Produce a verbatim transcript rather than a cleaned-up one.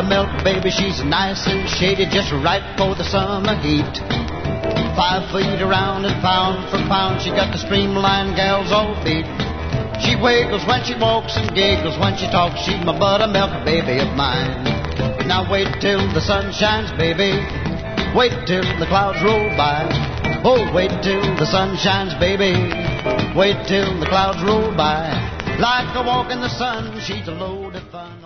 buttermilk baby. She's nice and shady, just right for the summer heat. Five feet around and pound for pound, she got the streamlined gal's all beat. She wiggles when she walks and giggles when she talks. She's my buttermilk baby of mine. Now wait till the sun shines, baby. Wait till the clouds roll by. Oh, wait till the sun shines, baby. Wait till the clouds roll by. Like a walk in the sun, she's a load of fun.